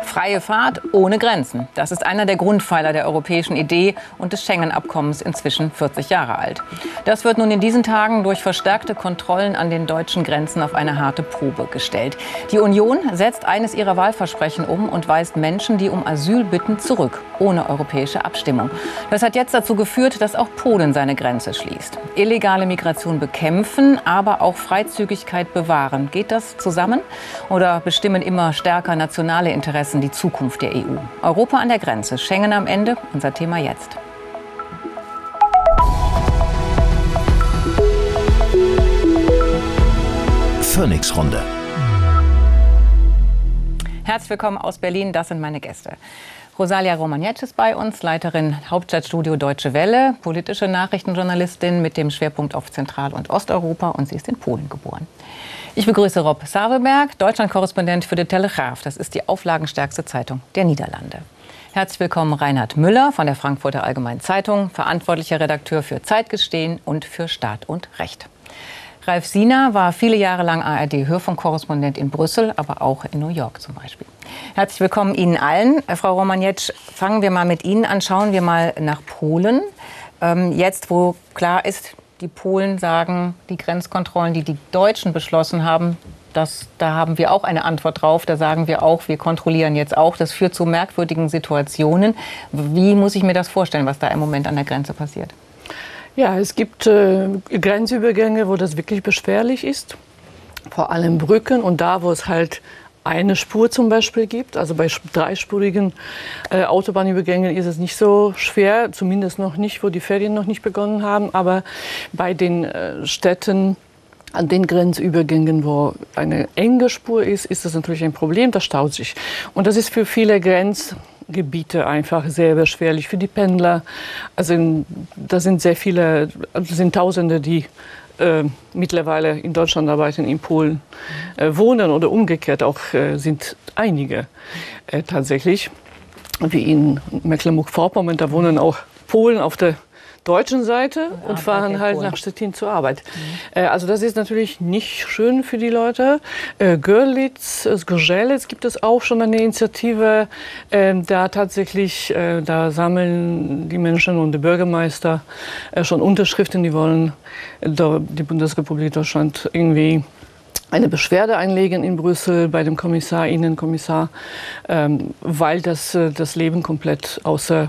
Freie Fahrt ohne Grenzen. Das ist einer der Grundpfeiler der europäischen Idee und des Schengen-Abkommens, inzwischen 40 Jahre alt. Das wird nun in diesen Tagen durch verstärkte Kontrollen an den deutschen Grenzen auf eine harte Probe gestellt. Die Union setzt eines ihrer Wahlversprechen um und weist Menschen, die um Asyl bitten, zurück, ohne europäische Abstimmung. Das hat jetzt dazu geführt, dass auch Polen seine Grenze schließt. Illegale Migration bekämpfen, aber auch Freizügigkeit bewahren. Geht das zusammen? Oder bestimmen immer stärker nationale Interessen die Zukunft der EU? Europa an der Grenze, Schengen am Ende, unser Thema jetzt. Phoenix-Runde. Herzlich willkommen aus Berlin, das sind meine Gäste. Rosalia Romagnetsch ist bei uns, Leiterin Hauptstadtstudio Deutsche Welle, politische Nachrichtenjournalistin mit dem Schwerpunkt auf Zentral- und Osteuropa, und sie ist in Polen geboren. Ich begrüße Rob Savelberg, Deutschlandkorrespondent für De Telegraaf. Das ist die auflagenstärkste Zeitung der Niederlande. Herzlich willkommen Reinhard Müller von der Frankfurter Allgemeinen Zeitung, verantwortlicher Redakteur für Zeitgeschehen und für Staat und Recht. Ralf Siener war viele Jahre lang ARD-Hörfunkkorrespondent in Brüssel, aber auch in New York zum Beispiel. Herzlich willkommen Ihnen allen. Frau Romagnetsch, fangen wir mal mit Ihnen an. Schauen wir mal nach Polen. Jetzt, wo klar ist, die Polen sagen, die Grenzkontrollen, die die Deutschen beschlossen haben, da haben wir auch eine Antwort drauf. Da sagen wir auch, wir kontrollieren jetzt auch. Das führt zu merkwürdigen Situationen. Wie muss ich mir das vorstellen, was da im Moment an der Grenze passiert? Ja, es gibt Grenzübergänge, wo das wirklich beschwerlich ist. Vor allem Brücken und da, wo es halt eine Spur zum Beispiel gibt. Also bei dreispurigen Autobahnübergängen ist es nicht so schwer, zumindest noch nicht, wo die Ferien noch nicht begonnen haben. Aber bei den Städten, an den Grenzübergängen, wo eine enge Spur ist, ist das natürlich ein Problem, das staut sich. Und das ist für viele Grenzgebiete einfach sehr beschwerlich, für die Pendler. Also da sind sehr viele, also sind Tausende, die mittlerweile in Deutschland arbeiten, in Polen wohnen oder umgekehrt auch sind einige tatsächlich, wie in Mecklenburg-Vorpommern, da wohnen auch Polen auf der deutschen Seite und fahren halt nach Stettin zur Arbeit. Also das ist natürlich nicht schön für die Leute. Görlitz, Zgorzelec gibt es auch schon eine Initiative, da tatsächlich, da sammeln die Menschen und der Bürgermeister schon Unterschriften, die wollen die Bundesrepublik Deutschland irgendwie eine Beschwerde einlegen in Brüssel bei dem Kommissar, Innenkommissar, weil das Leben komplett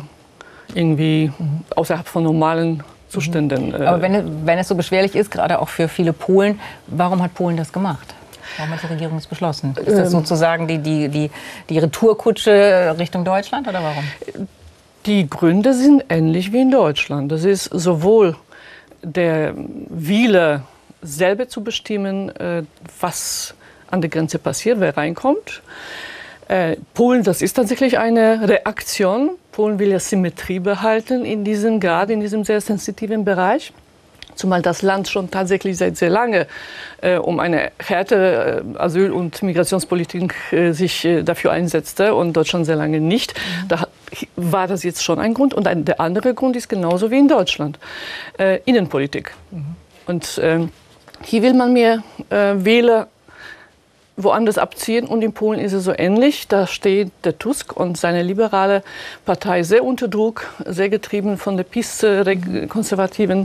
außerhalb von normalen Zuständen. Aber wenn es so beschwerlich ist, gerade auch für viele Polen, warum hat Polen das gemacht? Warum hat die Regierung es beschlossen? Ist das sozusagen die Retourkutsche Richtung Deutschland oder warum? Die Gründe sind ähnlich wie in Deutschland. Das ist sowohl der Wille, selber zu bestimmen, was an der Grenze passiert, wer reinkommt. Polen, das ist tatsächlich eine Reaktion. Polen will ja Symmetrie behalten gerade in diesem sehr sensitiven Bereich. Zumal das Land schon tatsächlich seit sehr lange um eine härtere Asyl- und Migrationspolitik sich dafür einsetzte und Deutschland sehr lange nicht. Da war das jetzt schon ein Grund. Und der andere Grund ist genauso wie in Deutschland, Innenpolitik. Und hier will man mehr Wähler woanders abziehen und in Polen ist es so ähnlich. Da steht der Tusk und seine liberale Partei sehr unter Druck, sehr getrieben von der PiS-Konservativen.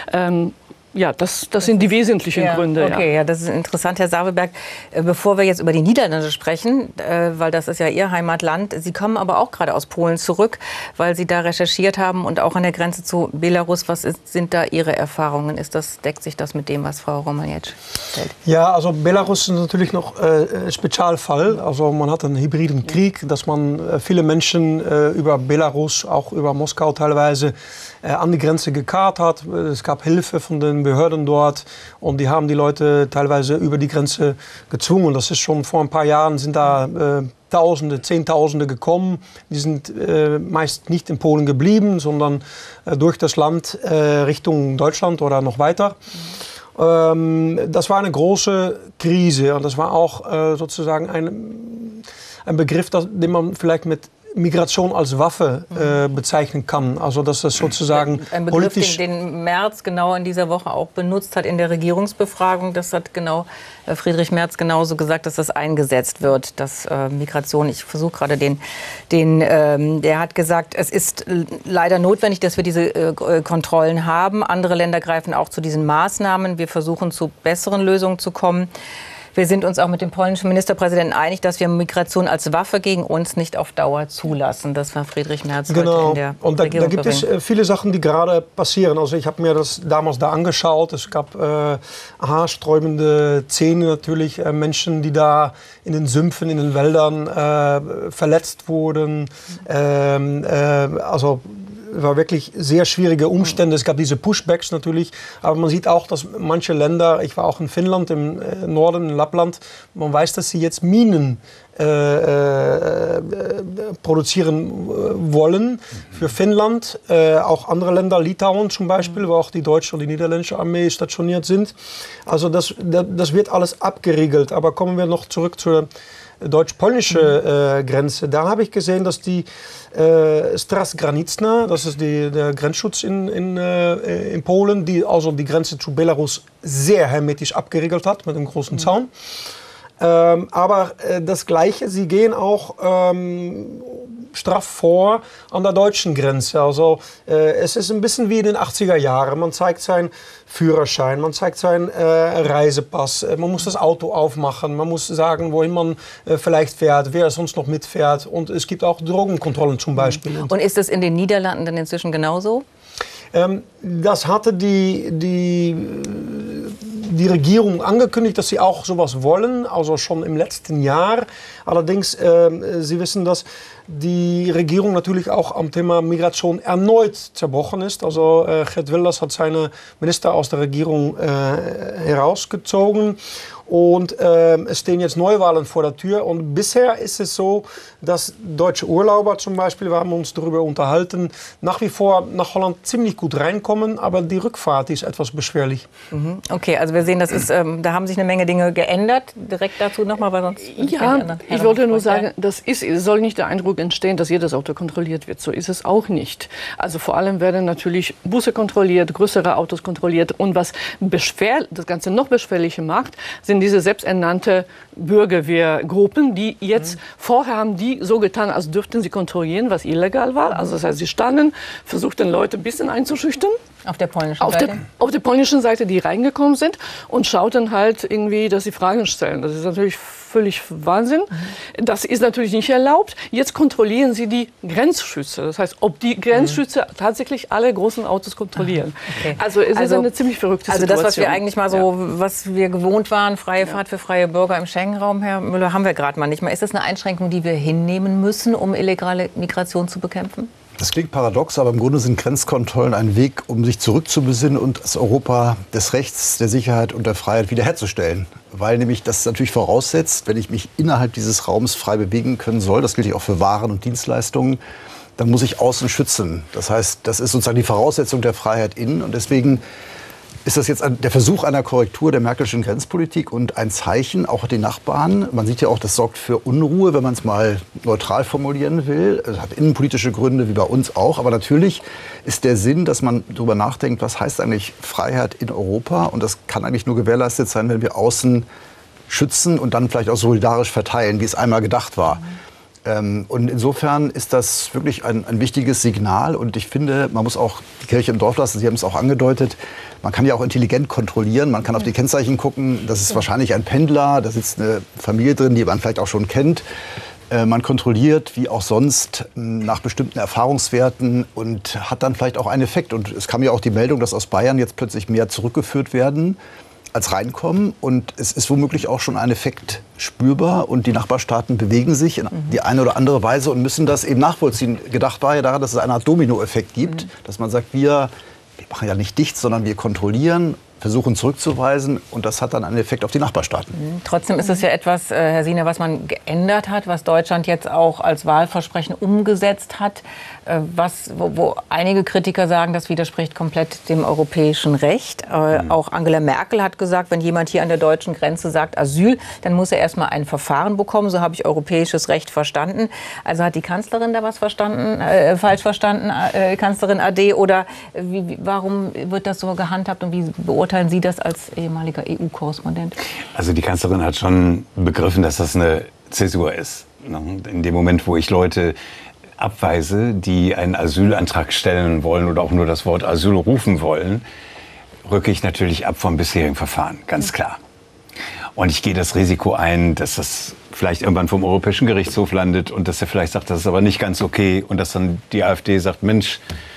Ja, das sind die wesentlichen Gründe. Okay, ja, das ist interessant, Herr Savelberg. Bevor wir jetzt über die Niederlande sprechen, weil das ist ja Ihr Heimatland, Sie kommen aber auch gerade aus Polen zurück, weil Sie da recherchiert haben und auch an der Grenze zu Belarus. Sind da Ihre Erfahrungen? Deckt sich das mit dem, was Frau Romagnetsch erzählt? Ja, also Belarus ist natürlich noch ein Spezialfall. Also man hat einen hybriden Krieg, dass man viele Menschen über Belarus, auch über Moskau teilweise, an die Grenze gekarrt hat. Es gab Hilfe von den Behörden dort und die haben die Leute teilweise über die Grenze gezwungen. Das ist schon vor ein paar Jahren, sind da Tausende, Zehntausende gekommen. Die sind meist nicht in Polen geblieben, sondern durch das Land Richtung Deutschland oder noch weiter. Das war eine große Krise und das war auch sozusagen ein Begriff, den man vielleicht mit Migration als Waffe bezeichnen kann. Also dass das sozusagen ein Begriff, politisch... den Merz genau in dieser Woche auch benutzt hat in der Regierungsbefragung. Das hat genau Friedrich Merz genauso gesagt, dass das eingesetzt wird, dass Migration, ich versuche gerade der hat gesagt, es ist leider notwendig, dass wir diese Kontrollen haben. Andere Länder greifen auch zu diesen Maßnahmen. Wir versuchen zu besseren Lösungen zu kommen. Wir sind uns auch mit dem polnischen Ministerpräsidenten einig, dass wir Migration als Waffe gegen uns nicht auf Dauer zulassen. Das war Friedrich Merz heute in der und da gibt es viele Sachen, die gerade passieren. Also ich habe mir das damals da angeschaut. Es gab haarsträubende Szenen natürlich, Menschen, die da in den Sümpfen, in den Wäldern verletzt wurden. Also war wirklich sehr schwierige Umstände. Es gab diese Pushbacks natürlich, aber man sieht auch, dass manche Länder, ich war auch in Finnland, im Norden, in Lappland, man weiß, dass sie jetzt Minen produzieren wollen für Finnland, auch andere Länder, Litauen zum Beispiel, wo auch die deutsche und die niederländische Armee stationiert sind. Also das wird alles abgeriegelt. Aber kommen wir noch zurück zur deutsch-polnische Grenze. Da habe ich gesehen, dass die Straż Graniczna, das ist der Grenzschutz in Polen, die also die Grenze zu Belarus sehr hermetisch abgeriegelt hat mit einem großen Zaun. Aber das Gleiche, sie gehen auch straff vor an der deutschen Grenze. Also es ist ein bisschen wie in den 80er Jahren. Man zeigt seinen Führerschein, man zeigt seinen Reisepass, man muss das Auto aufmachen, man muss sagen, wohin man vielleicht fährt, wer sonst noch mitfährt. Und es gibt auch Drogenkontrollen zum Beispiel. Und ist das in den Niederlanden dann inzwischen genauso? Das hatte die Regierung angekündigt, dass sie auch sowas wollen, also schon im letzten Jahr. Allerdings, Sie wissen, dass die Regierung natürlich auch am Thema Migration erneut zerbrochen ist. Also Geert Wilders hat seine Minister aus der Regierung herausgezogen. Und es stehen jetzt Neuwahlen vor der Tür. Und bisher ist es so, dass deutsche Urlauber zum Beispiel, wir haben uns darüber unterhalten, nach wie vor nach Holland ziemlich gut reinkommen. Aber die Rückfahrt ist etwas beschwerlich. Okay, also wir sehen, das ist, da haben sich eine Menge Dinge geändert. Direkt dazu nochmal, weil sonst... Ja, ich wollte nur sagen, es soll nicht der Eindruck entstehen, dass jedes Auto kontrolliert wird. So ist es auch nicht. Also vor allem werden natürlich Busse kontrolliert, größere Autos kontrolliert. Und was das Ganze noch beschwerlicher macht, sind diese selbsternannte Bürgerwehrgruppen, die jetzt vorher haben die so getan, als dürften sie kontrollieren, was illegal war. Also das heißt, sie standen, versuchten Leute ein bisschen einzuschüchtern. Auf der polnischen Seite? Auf der polnischen Seite, die reingekommen sind und schauten halt irgendwie, dass sie Fragen stellen. Das ist natürlich völlig Wahnsinn. Das ist natürlich nicht erlaubt. Jetzt kontrollieren sie die Grenzschützer. Das heißt, ob die Grenzschützer tatsächlich alle großen Autos kontrollieren. Okay. Also es ist eine ziemlich verrückte Situation. Also das, was wir eigentlich mal so, was wir gewohnt waren, freie Fahrt für freie Bürger im Schengen-Raum, Herr Müller, haben wir gerade mal nicht mehr. Ist das eine Einschränkung, die wir hinnehmen müssen, um illegale Migration zu bekämpfen? Das klingt paradox, aber im Grunde sind Grenzkontrollen ein Weg, um sich zurückzubesinnen und das Europa des Rechts, der Sicherheit und der Freiheit wiederherzustellen. Weil nämlich das natürlich voraussetzt, wenn ich mich innerhalb dieses Raums frei bewegen können soll, das gilt ja auch für Waren und Dienstleistungen, dann muss ich außen schützen. Das heißt, das ist sozusagen die Voraussetzung der Freiheit innen. Und deswegen ist das jetzt der Versuch einer Korrektur der Merkelschen Grenzpolitik und ein Zeichen, auch den Nachbarn. Man sieht ja auch, das sorgt für Unruhe, wenn man es mal neutral formulieren will. Es hat innenpolitische Gründe, wie bei uns auch. Aber natürlich ist der Sinn, dass man darüber nachdenkt, was heißt eigentlich Freiheit in Europa? Und das kann eigentlich nur gewährleistet sein, wenn wir außen schützen und dann vielleicht auch solidarisch verteilen, wie es einmal gedacht war. Und insofern ist das wirklich ein wichtiges Signal. Und ich finde, man muss auch die Kirche im Dorf lassen. Sie haben es auch angedeutet. Man kann ja auch intelligent kontrollieren. Man kann auf die Kennzeichen gucken. Das ist wahrscheinlich ein Pendler. Da sitzt eine Familie drin, die man vielleicht auch schon kennt. Man kontrolliert, wie auch sonst, nach bestimmten Erfahrungswerten und hat dann vielleicht auch einen Effekt. Und es kam ja auch die Meldung, dass aus Bayern jetzt plötzlich mehr zurückgeführt werden als reinkommen. Und es ist womöglich auch schon ein Effekt spürbar. Und die Nachbarstaaten bewegen sich in die eine oder andere Weise und müssen das eben nachvollziehen. Gedacht war ja daran, dass es eine Art Dominoeffekt gibt, dass man sagt, wir machen ja nicht dicht, sondern wir kontrollieren. versuchen zurückzuweisen. Und das hat dann einen Effekt auf die Nachbarstaaten. Trotzdem ist es ja etwas, Herr Siner, was man geändert hat, was Deutschland jetzt auch als Wahlversprechen umgesetzt hat, wo einige Kritiker sagen, das widerspricht komplett dem europäischen Recht. Auch Angela Merkel hat gesagt, wenn jemand hier an der deutschen Grenze sagt Asyl, dann muss er erstmal ein Verfahren bekommen. So habe ich europäisches Recht verstanden. Also hat die Kanzlerin da was falsch verstanden, Kanzlerin AD? Oder warum wird das so gehandhabt und wie beurteilen Sie das als ehemaliger EU-Korrespondent? Also die Kanzlerin hat schon begriffen, dass das eine Zäsur ist. In dem Moment, wo ich Leute abweise, die einen Asylantrag stellen wollen oder auch nur das Wort Asyl rufen wollen, rücke ich natürlich ab vom bisherigen Verfahren, ganz klar. Und ich gehe das Risiko ein, dass das vielleicht irgendwann vom Europäischen Gerichtshof landet und dass er vielleicht sagt, das ist aber nicht ganz okay und dass dann die AfD sagt, Mensch,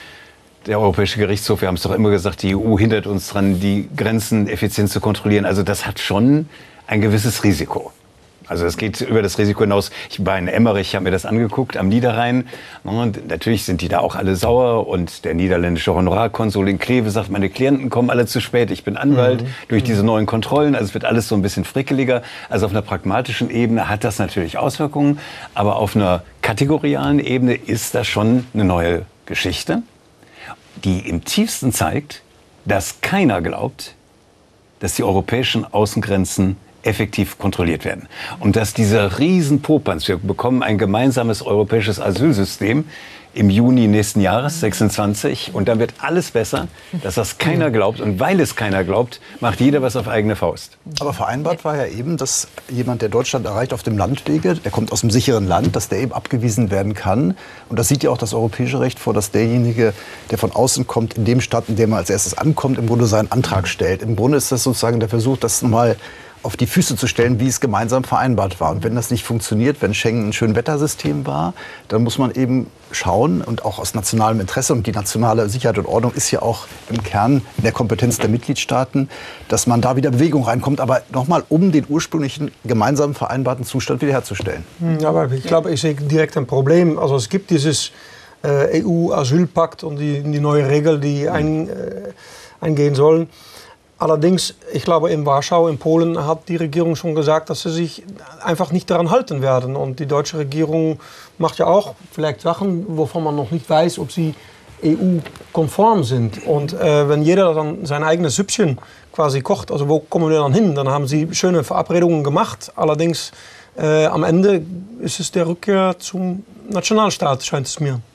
der Europäische Gerichtshof, wir haben es doch immer gesagt, die EU hindert uns daran, die Grenzen effizient zu kontrollieren. Also das hat schon ein gewisses Risiko. Also es geht über das Risiko hinaus. Ich war in Emmerich, habe mir das angeguckt, am Niederrhein. Und natürlich sind die da auch alle sauer. Und der niederländische Honorarkonsul in Kleve sagt, meine Klienten kommen alle zu spät. Ich bin Anwalt durch diese neuen Kontrollen. Also es wird alles so ein bisschen frickeliger. Also auf einer pragmatischen Ebene hat das natürlich Auswirkungen. Aber auf einer kategorialen Ebene ist das schon eine neue Geschichte, die im tiefsten zeigt, dass keiner glaubt, dass die europäischen Außengrenzen effektiv kontrolliert werden. Und dass dieser Riesenpopanz, wir bekommen ein gemeinsames europäisches Asylsystem im Juni nächsten Jahres, 26, und dann wird alles besser, dass das keiner glaubt. Und weil es keiner glaubt, macht jeder was auf eigene Faust. Aber vereinbart war ja eben, dass jemand, der Deutschland erreicht auf dem Landwege, der kommt aus einem sicheren Land, dass der eben abgewiesen werden kann. Und das sieht ja auch das europäische Recht vor, dass derjenige, der von außen kommt, in dem Stadt, in dem er als erstes ankommt, im Grunde seinen Antrag stellt. Im Grunde ist das sozusagen der Versuch, das nochmal auf die Füße zu stellen, wie es gemeinsam vereinbart war. Und wenn das nicht funktioniert, wenn Schengen ein Schönwettersystem war, dann muss man eben schauen, und auch aus nationalem Interesse, und die nationale Sicherheit und Ordnung ist ja auch im Kern der Kompetenz der Mitgliedstaaten, dass man da wieder Bewegung reinkommt, aber nochmal, um den ursprünglichen gemeinsam vereinbarten Zustand wiederherzustellen. Aber ich glaube, ich sehe direkt ein Problem. Also es gibt dieses EU-Asylpakt und die neue Regel, die eingehen sollen. Allerdings, ich glaube, in Warschau, in Polen, hat die Regierung schon gesagt, dass sie sich einfach nicht daran halten werden. Und die deutsche Regierung macht ja auch vielleicht Sachen, wovon man noch nicht weiß, ob sie EU-konform sind. Und wenn jeder dann sein eigenes Süppchen quasi kocht, also wo kommen wir dann hin? Dann haben sie schöne Verabredungen gemacht. Allerdings, am Ende ist es der Rückkehr zum Nationalstaat, scheint es mir.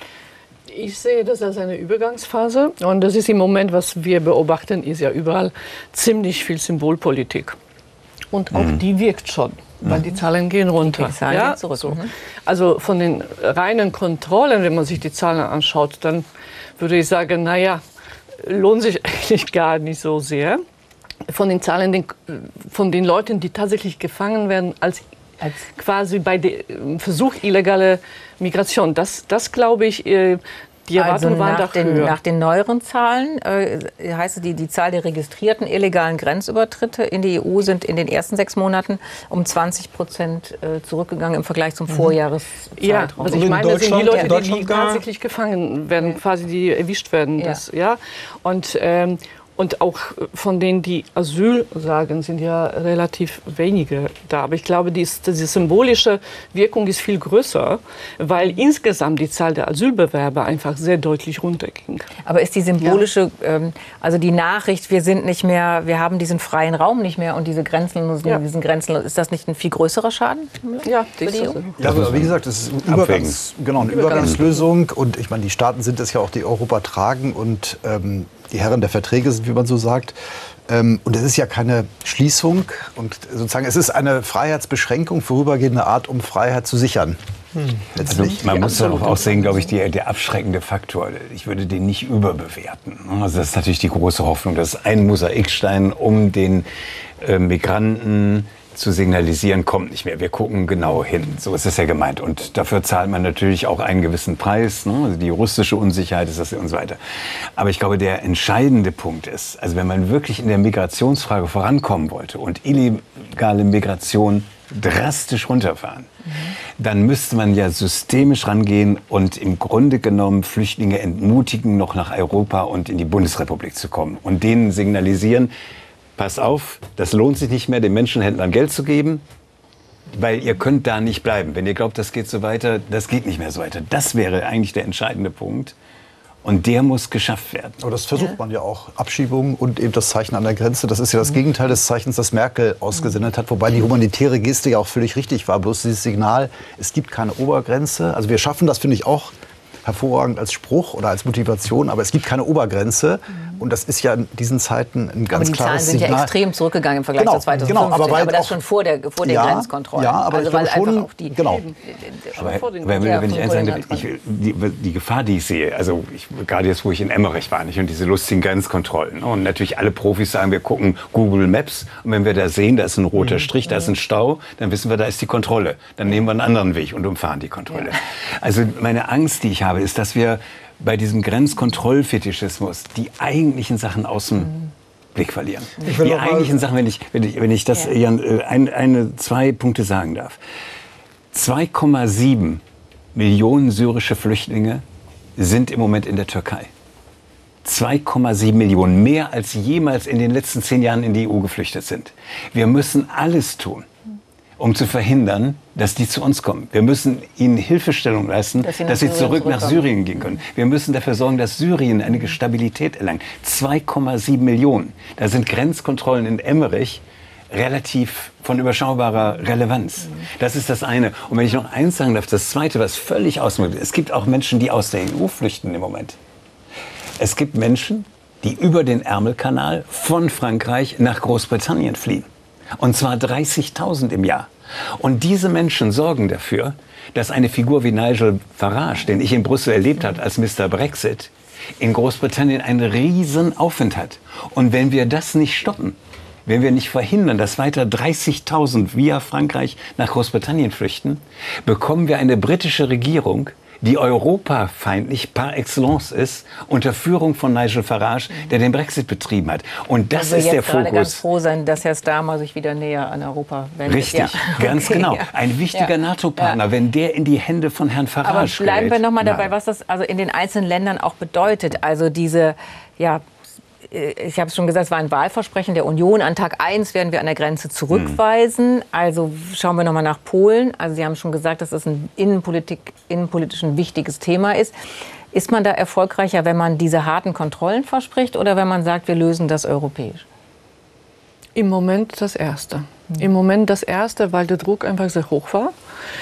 Ich sehe das als eine Übergangsphase, und das ist im Moment, was wir beobachten, ist ja überall ziemlich viel Symbolpolitik. Und auch die wirkt schon, weil die Zahlen gehen runter. Die Zahlen gehen zurück. So. Also von den reinen Kontrollen, wenn man sich die Zahlen anschaut, dann würde ich sagen, naja, lohnt sich eigentlich gar nicht so sehr. Von den Zahlen, von den Leuten, die tatsächlich gefangen werden, als quasi bei dem Versuch illegale Migration. Das glaube ich, die Erwartungen waren doch höher. Nach den neueren Zahlen heißt es, die Zahl der registrierten illegalen Grenzübertritte in die EU sind in den ersten 6 Monaten um 20% zurückgegangen im Vergleich zum Vorjahreszeitraum. Ja, also ich meine, das sind die Leute, die tatsächlich gefangen werden, quasi die erwischt werden. Ja. Und auch von denen, die Asyl sagen, sind ja relativ wenige da. Aber ich glaube, diese symbolische Wirkung ist viel größer, weil insgesamt die Zahl der Asylbewerber einfach sehr deutlich runterging. Aber ist die symbolische, also die Nachricht, wir haben diesen freien Raum nicht mehr und diese diesen Grenzen, ist das nicht ein viel größerer Schaden? Ja, für die EU? Ja, aber wie gesagt, es ist eine Übergangslösung. Und ich meine, die Staaten sind es ja auch, die Europa tragen und die Herren der Verträge sind, wie man so sagt. Und es ist ja keine Schließung. Und sozusagen, es ist eine Freiheitsbeschränkung vorübergehender Art, um Freiheit zu sichern. Also man muss darauf auch sehen, glaube ich, der abschreckende Faktor. Ich würde den nicht überbewerten. Also das ist natürlich die große Hoffnung. Das ist ein Mosaikstein, um den Migranten zu signalisieren, kommt nicht mehr. Wir gucken genau hin. So ist es ja gemeint. Und dafür zahlt man natürlich auch einen gewissen Preis. Ne? Also die juristische Unsicherheit ist das und so weiter. Aber ich glaube, der entscheidende Punkt ist, also wenn man wirklich in der Migrationsfrage vorankommen wollte und illegale Migration drastisch runterfahren, dann müsste man ja systemisch rangehen und im Grunde genommen Flüchtlinge entmutigen, noch nach Europa und in die Bundesrepublik zu kommen. Und denen signalisieren, pass auf, das lohnt sich nicht mehr, den Menschenhändlern Geld zu geben, weil ihr könnt da nicht bleiben. Wenn ihr glaubt, das geht so weiter, das geht nicht mehr so weiter. Das wäre eigentlich der entscheidende Punkt. Und der muss geschafft werden. Aber das versucht man ja auch. Abschiebungen und eben das Zeichen an der Grenze. Das ist ja das Gegenteil des Zeichens, das Merkel ausgesendet hat. Wobei die humanitäre Geste ja auch völlig richtig war. Bloß dieses Signal, es gibt keine Obergrenze. Also wir schaffen das, finde ich, auch hervorragend als Spruch oder als Motivation. Aber es gibt keine Obergrenze. Und das ist ja in diesen Zeiten ein ganz klares Signal. Aber die Zahlen sind ja extrem zurückgegangen im Vergleich zu 2015. Aber das schon vor den Grenzkontrollen. Ja, aber also, ich glaube schon, wenn ich eins sagen darf, die Gefahr, die ich sehe, also gerade jetzt, wo ich in Emmerich war, nicht, und diese lustigen Grenzkontrollen. Und natürlich alle Profis sagen, wir gucken Google Maps. Und wenn wir da sehen, da ist ein roter Strich, da ist ein Stau, dann wissen wir, da ist die Kontrolle. Dann nehmen wir einen anderen Weg und umfahren die Kontrolle. Ja. Also meine Angst, die ich habe, ist, dass wir bei diesem Grenzkontrollfetischismus die eigentlichen Sachen aus dem Blick verlieren. Die eigentlichen Sachen, wenn ich das, Jan, zwei Punkte sagen darf. 2,7 Millionen syrische Flüchtlinge sind im Moment in der Türkei. 2,7 Millionen, mehr als jemals in den letzten 10 Jahren in die EU geflüchtet sind. Wir müssen alles tun, um zu verhindern, dass die zu uns kommen. Wir müssen ihnen Hilfestellung leisten, dass sie zurück nach Syrien gehen können. Wir müssen dafür sorgen, dass Syrien eine Stabilität erlangt. 2,7 Millionen. Da sind Grenzkontrollen in Emmerich relativ von überschaubarer Relevanz. Das ist das eine. Und wenn ich noch eins sagen darf, das Zweite, was völlig ausmacht, es gibt auch Menschen, die aus der EU flüchten im Moment. Es gibt Menschen, die über den Ärmelkanal von Frankreich nach Großbritannien fliehen. Und zwar 30.000 im Jahr. Und diese Menschen sorgen dafür, dass eine Figur wie Nigel Farage, den ich in Brüssel erlebt habe als Mr. Brexit, in Großbritannien einen riesen Aufwind hat. Und wenn wir das nicht stoppen, wenn wir nicht verhindern, dass weiter 30.000 via Frankreich nach Großbritannien flüchten, bekommen wir eine britische Regierung, die europafeindlich par excellence ist, unter Führung von Nigel Farage, der den Brexit betrieben hat. Und das ist der Fokus. Wir ganz froh sein, dass Herr Starmer sich wieder näher an Europa wendet. Richtig, ganz genau. Ein wichtiger NATO-Partner, wenn der in die Hände von Herrn Farage gerät. Aber bleiben wir noch mal dabei, was das also in den einzelnen Ländern auch bedeutet. Also diese, ich habe es schon gesagt, es war ein Wahlversprechen der Union. An Tag 1 werden wir an der Grenze zurückweisen. Also schauen wir noch mal nach Polen. Also Sie haben schon gesagt, dass es ein innenpolitisch ein wichtiges Thema ist. Ist man da erfolgreicher, wenn man diese harten Kontrollen verspricht oder wenn man sagt, wir lösen das europäisch? Im Moment das Erste. Im Moment das Erste, weil der Druck einfach sehr hoch war.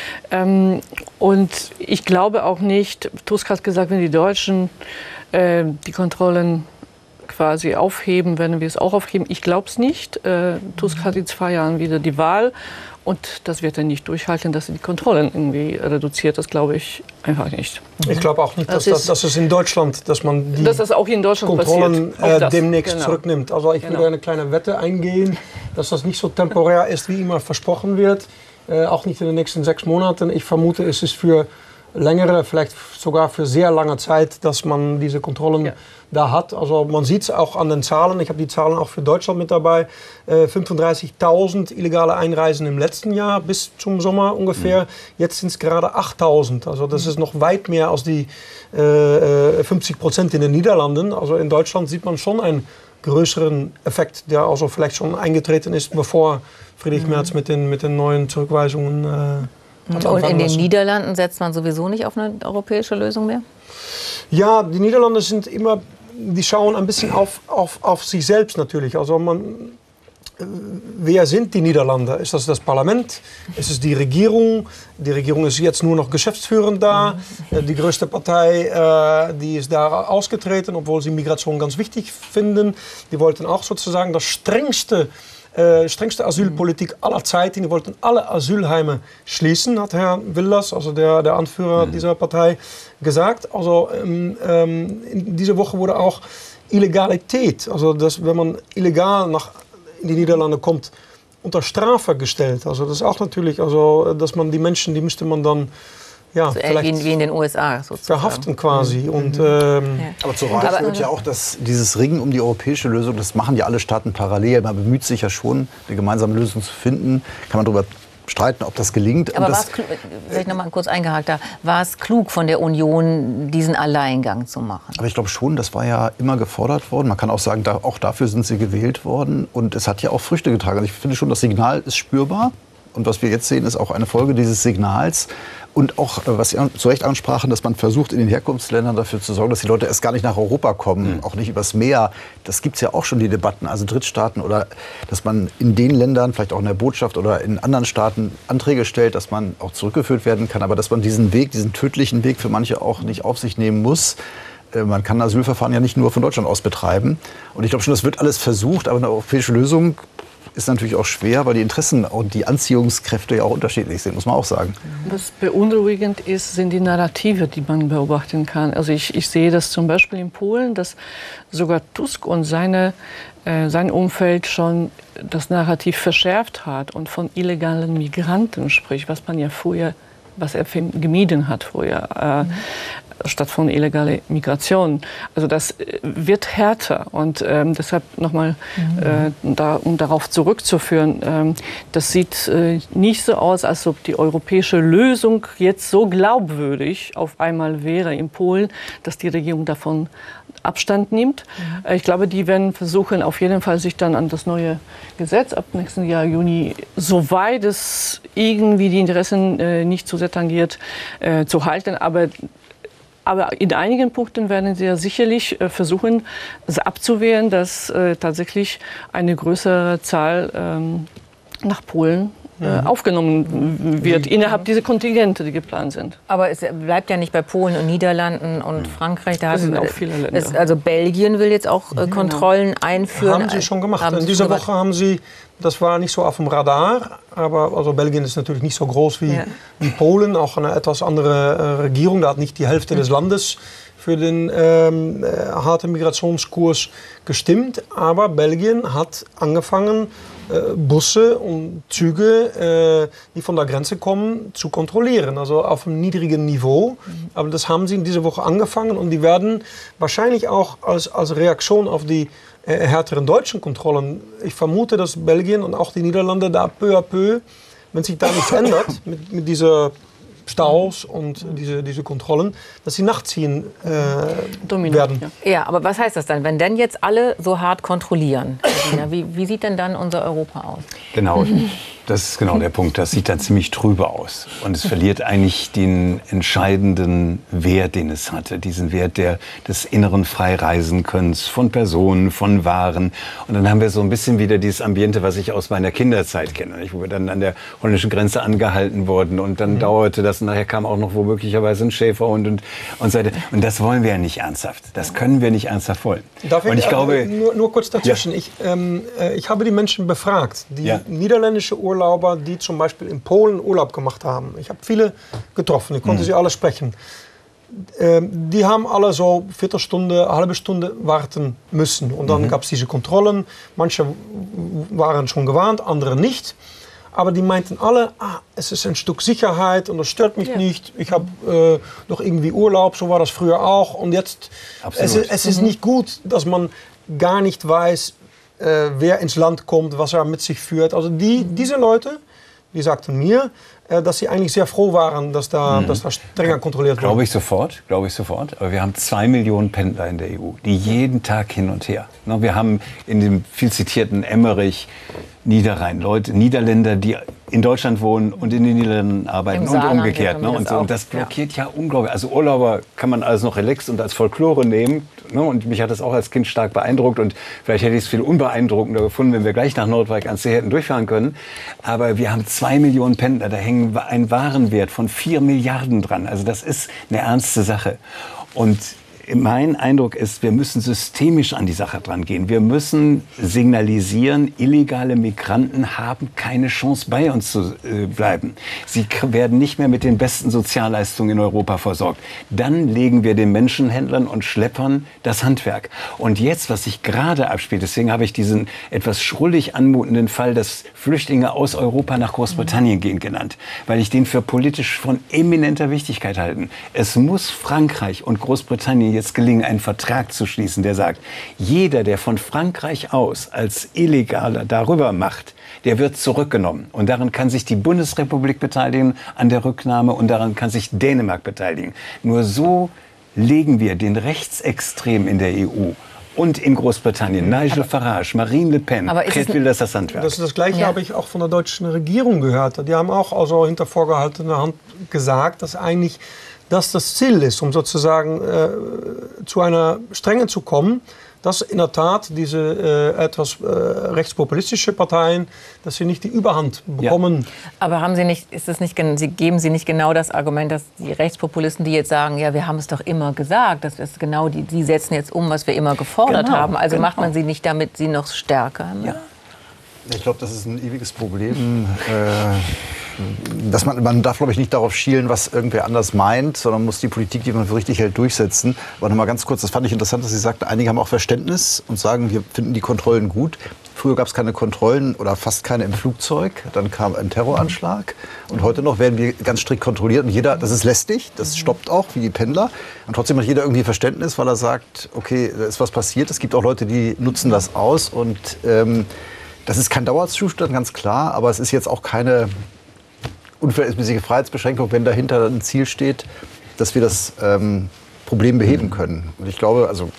Und ich glaube auch nicht, Tusk hat gesagt, wenn die Deutschen die Kontrollen quasi aufheben, werden wir es auch aufheben. Ich glaube es nicht. Tusk hat in 2 Jahren wieder die Wahl und das wird er nicht durchhalten, dass er die Kontrollen irgendwie reduziert. Das glaube ich einfach nicht. Ich glaube auch nicht, dass es in Deutschland, dass man die auch in Deutschland Kontrollen demnächst zurücknimmt. Also ich würde eine kleine Wette eingehen, dass das nicht so temporär ist, wie immer versprochen wird. Auch nicht in den nächsten 6 Monaten. Ich vermute, es ist für längere, vielleicht sogar für sehr lange Zeit, dass man diese Kontrollen da hat. Also man sieht es auch an den Zahlen. Ich habe die Zahlen auch für Deutschland mit dabei. 35.000 illegale Einreisen im letzten Jahr bis zum Sommer ungefähr. Jetzt sind es gerade 8.000. Also das ist noch weit mehr als die 50% in den Niederlanden. Also in Deutschland sieht man schon einen größeren Effekt, der also vielleicht schon eingetreten ist, bevor Friedrich Merz mit den neuen Zurückweisungen und in den Niederlanden setzt man sowieso nicht auf eine europäische Lösung mehr? Ja, die Niederlande sind immer, die schauen ein bisschen auf sich selbst natürlich. Also wer sind die Niederlande? Ist das Parlament? Ist es die Regierung? Die Regierung ist jetzt nur noch geschäftsführend da. Die größte Partei, die ist da ausgetreten, obwohl sie Migration ganz wichtig finden. Die wollten auch sozusagen das strengste Asylpolitik aller Zeiten. Die wollten alle Asylheime schließen, hat Herr Wilders, also der Anführer dieser Partei, gesagt. Also in dieser Woche wurde auch Illegalität, also wenn man illegal in die Niederlande kommt, unter Strafe gestellt. Also das ist auch natürlich, also dass man die Menschen, die müsste man dann vielleicht wie in den USA sozusagen. Verhaften quasi. Und, aber zur Wahrheit gehört ja auch, dass dieses Ringen um die europäische Lösung, das machen ja alle Staaten parallel. Man bemüht sich ja schon, eine gemeinsame Lösung zu finden. Kann man darüber streiten, ob das gelingt. Aber vielleicht noch mal kurz eingehakt, war es klug von der Union, diesen Alleingang zu machen? Aber ich glaube schon, das war ja immer gefordert worden. Man kann auch sagen, auch dafür sind sie gewählt worden. Und es hat ja auch Früchte getragen. Also ich finde schon, das Signal ist spürbar. Und was wir jetzt sehen, ist auch eine Folge dieses Signals. Und auch, was Sie zu Recht ansprachen, dass man versucht, in den Herkunftsländern dafür zu sorgen, dass die Leute erst gar nicht nach Europa kommen, auch nicht übers Meer. Das gibt es ja auch schon, die Debatten, also Drittstaaten, oder dass man in den Ländern, vielleicht auch in der Botschaft oder in anderen Staaten Anträge stellt, dass man auch zurückgeführt werden kann. Aber dass man diesen Weg, diesen tödlichen Weg für manche auch nicht auf sich nehmen muss. Man kann Asylverfahren ja nicht nur von Deutschland aus betreiben. Und ich glaube schon, das wird alles versucht, aber eine europäische Lösung ist natürlich auch schwer, weil die Interessen und die Anziehungskräfte ja auch unterschiedlich sind, muss man auch sagen. Was beunruhigend ist, sind die Narrative, die man beobachten kann. Also ich sehe das zum Beispiel in Polen, dass sogar Tusk und sein Umfeld schon das Narrativ verschärft hat und von illegalen Migranten spricht, was man ja früher, was er gemieden hat früher. Statt von illegaler Migration. Also das wird härter und deshalb nochmal, um darauf zurückzuführen, das sieht nicht so aus, als ob die europäische Lösung jetzt so glaubwürdig auf einmal wäre in Polen, dass die Regierung davon Abstand nimmt. Ich glaube, die werden versuchen, auf jeden Fall sich dann an das neue Gesetz ab nächsten Jahr Juni, soweit es irgendwie die Interessen nicht zu sehr tangiert, zu halten. Aber in einigen Punkten werden sie ja sicherlich versuchen, abzuwehren, dass tatsächlich eine größere Zahl nach Polen aufgenommen wird, innerhalb dieser Kontingente, die geplant sind. Aber es bleibt ja nicht bei Polen und Niederlanden und Frankreich. Da sind auch viele Länder. Also Belgien will jetzt auch Kontrollen einführen. Haben sie schon gemacht. In dieser Woche haben sie, das war nicht so auf dem Radar, aber also Belgien ist natürlich nicht so groß wie Polen, auch eine etwas andere Regierung. Da hat nicht die Hälfte des Landes für den harten Migrationskurs gestimmt. Aber Belgien hat angefangen, Busse und Züge, die von der Grenze kommen, zu kontrollieren. Also auf einem niedrigen Niveau. Aber das haben sie in dieser Woche angefangen und die werden wahrscheinlich auch als Reaktion auf die härteren deutschen Kontrollen. Ich vermute, dass Belgien und auch die Niederlande da peu à peu, wenn sich da nichts ändert mit dieser Staus und diese Kontrollen, dass sie nachziehen werden. Ja, aber was heißt das dann, wenn denn jetzt alle so hart kontrollieren? Wie sieht denn dann unser Europa aus? Genau, das ist genau der Punkt. Das sieht dann ziemlich trübe aus. Und es verliert eigentlich den entscheidenden Wert, den es hatte. Diesen Wert des inneren Freireisenkönnens von Personen, von Waren. Und dann haben wir so ein bisschen wieder dieses Ambiente, was ich aus meiner Kinderzeit kenne, wo wir dann an der holländischen Grenze angehalten wurden. Und dann dauerte das. Und nachher kam auch noch womöglicherweise ein Schäferhund und so weiter. Und das wollen wir ja nicht ernsthaft. Das können wir nicht ernsthaft wollen. Und ich glaube, nur kurz dazwischen. Ja. Ich habe die Menschen befragt, die niederländische Urlauber, die zum Beispiel in Polen Urlaub gemacht haben. Ich habe viele getroffen, ich konnte sie alle sprechen. Die haben alle so Viertelstunde, halbe Stunde warten müssen. Und dann gab es diese Kontrollen. Manche waren schon gewarnt, andere nicht. Aber die meinten alle, es ist ein Stück Sicherheit und das stört mich nicht. Ich habe noch irgendwie Urlaub, so war das früher auch. Und jetzt, es ist nicht gut, dass man gar nicht weiß, wer ins Land kommt, was er mit sich führt. Also diese Leute, die sagten mir, dass sie eigentlich sehr froh waren, dass da strenger kontrolliert wurde. Glaube ich sofort. Aber wir haben 2 Millionen Pendler in der EU, die jeden Tag hin und her. Wir haben in dem viel zitierten Emmerich, Niederrhein, Niederländer, die in Deutschland wohnen und in den Niederlanden arbeiten und umgekehrt. Und das blockiert ja unglaublich. Also Urlauber kann man alles noch relaxed und als Folklore nehmen. Und mich hat das auch als Kind stark beeindruckt. Und vielleicht hätte ich es viel unbeeindruckender gefunden, wenn wir gleich nach Nordwijk ans See hätten durchfahren können. Aber wir haben 2 Millionen Pendler. Da hängen ein Warenwert von 4 Milliarden dran. Also das ist eine ernste Sache. Und mein Eindruck ist, wir müssen systemisch an die Sache dran gehen. Wir müssen signalisieren, illegale Migranten haben keine Chance, bei uns zu bleiben. Sie werden nicht mehr mit den besten Sozialleistungen in Europa versorgt. Dann legen wir den Menschenhändlern und Schleppern das Handwerk. Und jetzt, was sich gerade abspielt, deswegen habe ich diesen etwas schrullig anmutenden Fall, dass Flüchtlinge aus Europa nach Großbritannien gehen, genannt, weil ich den für politisch von eminenter Wichtigkeit halte. Es muss Frankreich und Großbritannien jetzt gelingen, einen Vertrag zu schließen, der sagt, jeder, der von Frankreich aus als Illegaler darüber macht, der wird zurückgenommen. Und daran kann sich die Bundesrepublik beteiligen an der Rücknahme und daran kann sich Dänemark beteiligen. Nur so legen wir den Rechtsextremen in der EU und in Großbritannien, Nigel Farage, Marine Le Pen, Geert Wilders das Handwerk. Das Gleiche habe ich auch von der deutschen Regierung gehört. Die haben auch also hinter vorgehaltener Hand gesagt, dass eigentlich das Ziel ist, um sozusagen zu einer Strenge zu kommen, dass in der Tat diese etwas rechtspopulistische Parteien, dass sie nicht die Überhand bekommen. Ja. Aber haben Sie nicht, geben Sie nicht genau das Argument, dass die Rechtspopulisten, die jetzt sagen, ja, wir haben es doch immer gesagt, dass das genau die setzen jetzt um, was wir immer gefordert haben. Also macht man sie nicht damit sie noch stärker? Ne? Ja. Ich glaube, das ist ein ewiges Problem. Dass man darf, glaube ich, nicht darauf schielen, was irgendwer anders meint, sondern muss die Politik, die man für richtig hält, durchsetzen. Aber noch mal ganz kurz, das fand ich interessant, dass Sie sagten, einige haben auch Verständnis und sagen, wir finden die Kontrollen gut. Früher gab es keine Kontrollen oder fast keine im Flugzeug. Dann kam ein Terroranschlag. Und heute noch werden wir ganz strikt kontrolliert. Und jeder, das ist lästig, das stoppt auch, wie die Pendler. Und trotzdem hat jeder irgendwie Verständnis, weil er sagt, okay, da ist was passiert. Es gibt auch Leute, die nutzen das aus. Und das ist kein Dauerzustand, ganz klar. Aber es ist jetzt auch keine unverhältnismäßige Freiheitsbeschränkung, wenn dahinter ein Ziel steht, dass wir das Problem beheben können. Und ich glaube, also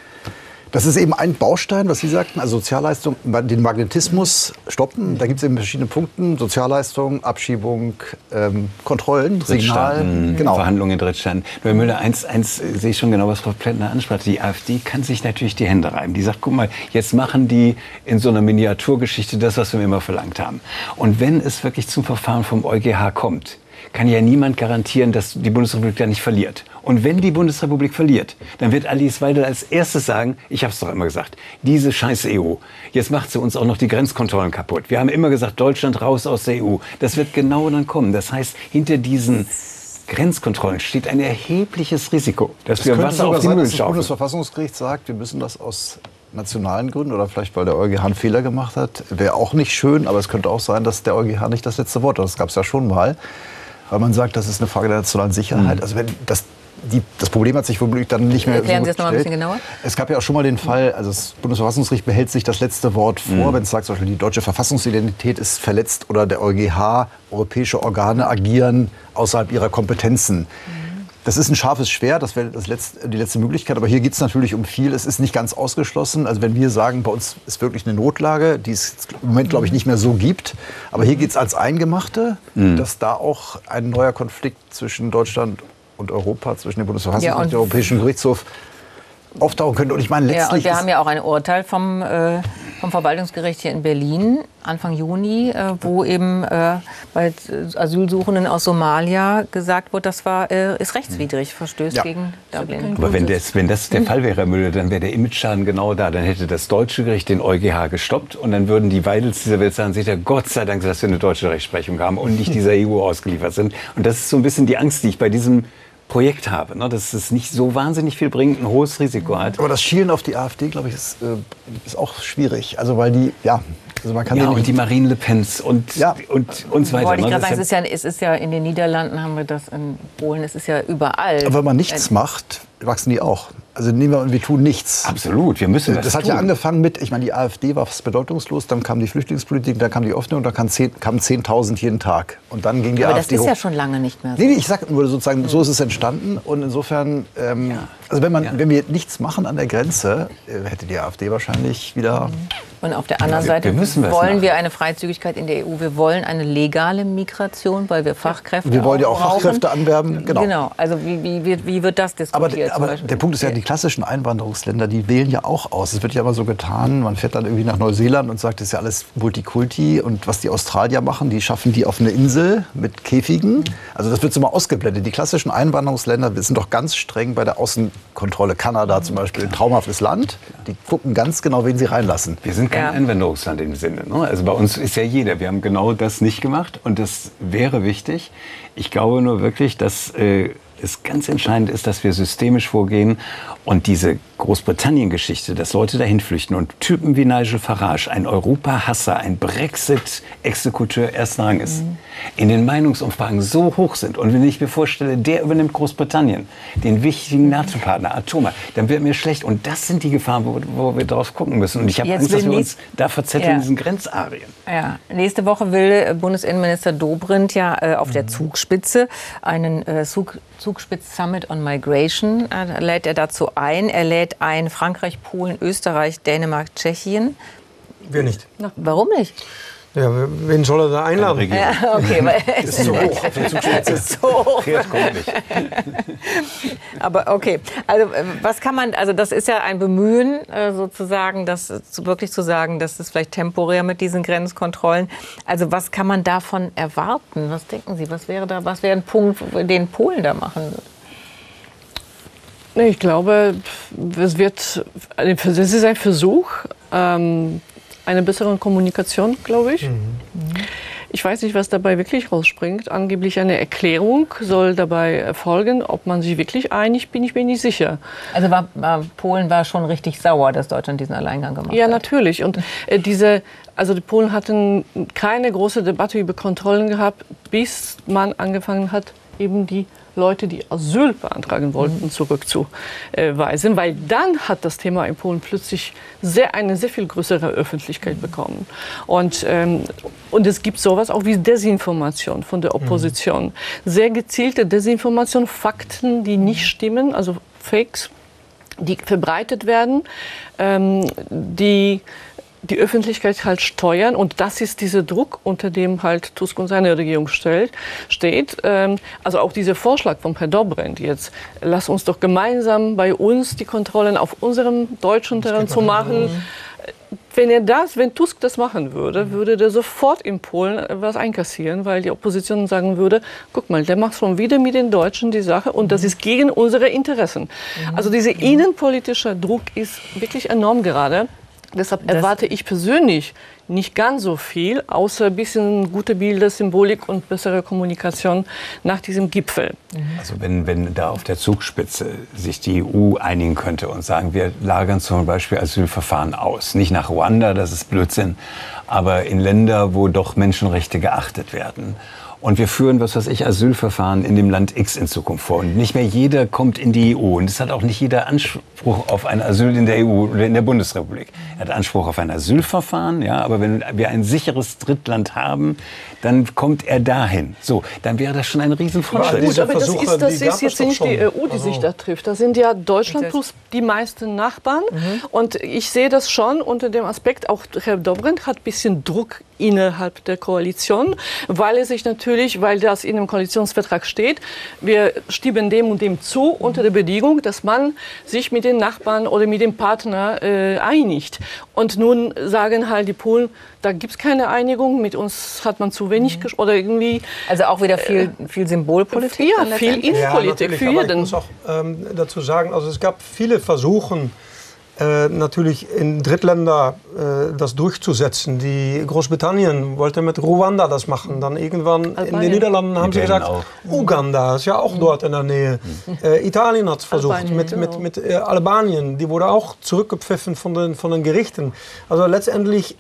das ist eben ein Baustein, was Sie sagten, also Sozialleistung, den Magnetismus stoppen. Da gibt es eben verschiedene Punkte, Sozialleistung, Abschiebung, Kontrollen, Signal, genau. Verhandlungen in Drittstaaten. Nur Herr Müller, eins sehe ich schon genau, was Frau Plättner ansprach. Die AfD kann sich natürlich die Hände reiben. Die sagt, guck mal, jetzt machen die in so einer Miniaturgeschichte das, was wir immer verlangt haben. Und wenn es wirklich zum Verfahren vom EuGH kommt, kann ja niemand garantieren, dass die Bundesrepublik da nicht verliert. Und wenn die Bundesrepublik verliert, dann wird Alice Weidel als erstes sagen, ich habe es doch immer gesagt, diese scheiß EU, jetzt macht sie uns auch noch die Grenzkontrollen kaputt. Wir haben immer gesagt, Deutschland raus aus der EU. Das wird genau dann kommen. Das heißt, hinter diesen Grenzkontrollen steht ein erhebliches Risiko, dass wir Wasser auf die Mühlen schaufeln. Das Bundesverfassungsgericht sagt, wir müssen das aus nationalen Gründen oder vielleicht, weil der EuGH einen Fehler gemacht hat, wäre auch nicht schön, aber es könnte auch sein, dass der EuGH nicht das letzte Wort hat. Das gab es ja schon mal. Weil man sagt, das ist eine Frage der nationalen Sicherheit. Also wenn das Problem hat sich womöglich dann nicht mehr Erklären Sie das noch ein bisschen genauer? Es gab ja auch schon mal den Fall, also das Bundesverfassungsgericht behält sich das letzte Wort vor, wenn es sagt, zum Beispiel die deutsche Verfassungsidentität ist verletzt oder der EuGH, europäische Organe agieren außerhalb ihrer Kompetenzen. Das ist ein scharfes Schwert, das wäre die letzte Möglichkeit. Aber hier geht es natürlich um viel. Es ist nicht ganz ausgeschlossen. Also wenn wir sagen, bei uns ist wirklich eine Notlage, die es im Moment, glaube ich, nicht mehr so gibt. Aber hier geht es als Eingemachte, dass da auch ein neuer Konflikt zwischen Deutschland und Europa, zwischen dem Bundesverfassungsgericht und dem Europäischen Gerichtshof auftauchen könnte. Und ich meine, letztlich und wir haben ja auch ein Urteil vom Verwaltungsgericht hier in Berlin, Anfang Juni, wo eben bei Asylsuchenden aus Somalia gesagt wird, das ist rechtswidrig, verstößt gegen Dublin. Aber wenn das der Fall wäre, Herr Müller, dann wäre der Imageschaden genau da. Dann hätte das deutsche Gericht den EuGH gestoppt und dann würden die Weidels dieser Welt sagen, seht ihr, Gott sei Dank, dass wir eine deutsche Rechtsprechung haben und nicht dieser EU ausgeliefert sind. Und das ist so ein bisschen die Angst, die ich bei diesem Projekt habe, ne? Dass es nicht so wahnsinnig viel bringt, ein hohes Risiko hat. Aber das Schielen auf die AfD, glaube ich, ist auch schwierig. Also weil die, also man kann und die Marine Le Pens und so weiter. Wollte ich gerade sagen, es ist ja in den Niederlanden, haben wir das in Polen, es ist ja überall. Aber wenn man nichts macht, wachsen die auch. Also wir tun nichts. Absolut, wir müssen das hat ja angefangen mit, ich meine, die AfD war fast bedeutungslos, dann kam die Flüchtlingspolitik, dann kam die Öffnung, dann kamen 10.000 jeden Tag. Und dann ging die AfD hoch. Aber das ist ja schon lange nicht mehr so. Nee, ich sage nur sozusagen, so ist es entstanden. Und insofern, also wenn wir nichts machen an der Grenze, hätte die AfD wahrscheinlich wieder... Und auf der anderen Seite wollen wir eine Freizügigkeit in der EU. Wir wollen eine legale Migration, weil wir Fachkräfte Wir wollen ja auch Fachkräfte anwerben. Genau. Also wie wird das diskutiert? Aber der Punkt ist ja, die klassischen Einwanderungsländer, die wählen ja auch aus. Es wird ja immer so getan, man fährt dann irgendwie nach Neuseeland und sagt, das ist ja alles Multikulti. Und was die Australier machen, die schaffen die auf eine Insel mit Käfigen. Also das wird so mal ausgeblendet. Die klassischen Einwanderungsländer sind doch ganz streng bei der Außenkontrolle. Kanada zum Beispiel, ein traumhaftes Land. Die gucken ganz genau, wen sie reinlassen. Wir sind kein Einwanderungsland im Sinne. Ne? Also bei uns ist ja jeder. Wir haben genau das nicht gemacht und das wäre wichtig. Ich glaube nur wirklich, dass ist ganz entscheidend ist, dass wir systemisch vorgehen und diese Großbritannien-Geschichte, dass Leute dahin flüchten und Typen wie Nigel Farage, ein Europa-Hasser, ein Brexit-Exekuteur ersten Ranges, in den Meinungsumfragen so hoch sind. Und wenn ich mir vorstelle, der übernimmt Großbritannien, den wichtigen NATO-Partner, Atoma, dann wird mir schlecht. Und das sind die Gefahren, wo wir drauf gucken müssen. Und ich habe Angst, dass wir uns da verzetteln in diesen Grenzarien. Ja. Nächste Woche will Bundesinnenminister Dobrindt ja auf der Zugspitze einen Zugspitz-Summit on Migration lädt er dazu ein. Er lädt ein Frankreich, Polen, Österreich, Dänemark, Tschechien. Wir nicht. Warum nicht? Ja, wen soll er da einladen? Ja, okay, weil Ist zu hoch auf der Zugspitze. ist zu hoch. Kreat kommt nicht. Aber okay, also was kann man, also das ist ja ein Bemühen sozusagen, das wirklich zu sagen, das ist vielleicht temporär mit diesen Grenzkontrollen. Also was kann man davon erwarten? Was denken Sie, was wäre ein Punkt, den Polen da machen würde? Ich glaube, das ist ein Versuch einer besseren Kommunikation, glaube ich. Ich weiß nicht, was dabei wirklich rausspringt. Angeblich eine Erklärung soll dabei erfolgen. Ob man sich wirklich einig, bin ich mir nicht sicher. Also Polen war schon richtig sauer, dass Deutschland diesen Alleingang gemacht hat. Ja, natürlich. Und die Polen hatten keine große Debatte über Kontrollen gehabt, bis man angefangen hat, eben die Leute, die Asyl beantragen wollten, zurückzuweisen, weil dann hat das Thema in Polen plötzlich eine sehr viel größere Öffentlichkeit bekommen. Und es gibt sowas auch wie Desinformation von der Opposition. Sehr gezielte Desinformation, Fakten, die nicht stimmen, also Fakes, die verbreitet werden, die Öffentlichkeit halt steuern. Und das ist dieser Druck, unter dem halt Tusk und seine Regierung steht. Also auch dieser Vorschlag von Herrn Dobrindt jetzt, lass uns doch gemeinsam bei uns die Kontrollen auf unserem deutschen Terrain zu machen. Wenn Tusk das machen würde, würde der sofort in Polen was einkassieren, weil die Opposition sagen würde, guck mal, der macht schon wieder mit den Deutschen die Sache und das ist gegen unsere Interessen. Also dieser innenpolitische Druck ist wirklich enorm gerade. Deshalb erwarte ich persönlich nicht ganz so viel, außer ein bisschen gute Bilder, Symbolik und bessere Kommunikation nach diesem Gipfel. Also wenn da auf der Zugspitze sich die EU einigen könnte und sagen, wir lagern zum Beispiel Asylverfahren aus, nicht nach Ruanda, das ist Blödsinn, aber in Länder, wo doch Menschenrechte geachtet werden. Und wir führen, Asylverfahren in dem Land X in Zukunft vor. Und nicht mehr jeder kommt in die EU. Und es hat auch nicht jeder Anspruch auf ein Asyl in der EU oder in der Bundesrepublik. Er hat Anspruch auf ein Asylverfahren, ja, aber wenn wir ein sicheres Drittland haben, dann kommt er dahin. So, dann wäre das schon ein Riesenfortschritt. Gut, aber das ist jetzt nicht die EU, die sich da trifft. Das sind ja Deutschland plus die meisten Nachbarn. Und ich sehe das schon unter dem Aspekt, auch Herr Dobrindt hat ein bisschen Druck innerhalb der Koalition, weil das in dem Koalitionsvertrag steht, wir stimmen dem und dem zu unter der Bedingung, dass man sich mit den Nachbarn oder mit dem Partner einigt. Und nun sagen halt die Polen, da gibt es keine Einigung, mit uns hat man zu wenig oder irgendwie. Also auch wieder viel Symbolpolitik? Ja, viel Innenpolitik für jeden. Ich muss auch dazu sagen, also es gab viele Versuche, natürlich in Drittländer das durchzusetzen. Die Großbritannien wollte mit Ruanda das machen. Dann irgendwann in den Niederlanden haben sie gesagt, Uganda ist ja auch dort in der Nähe. Italien hat es versucht mit Albanien. Die wurde auch zurückgepfiffen von den Gerichten. Also letztendlich,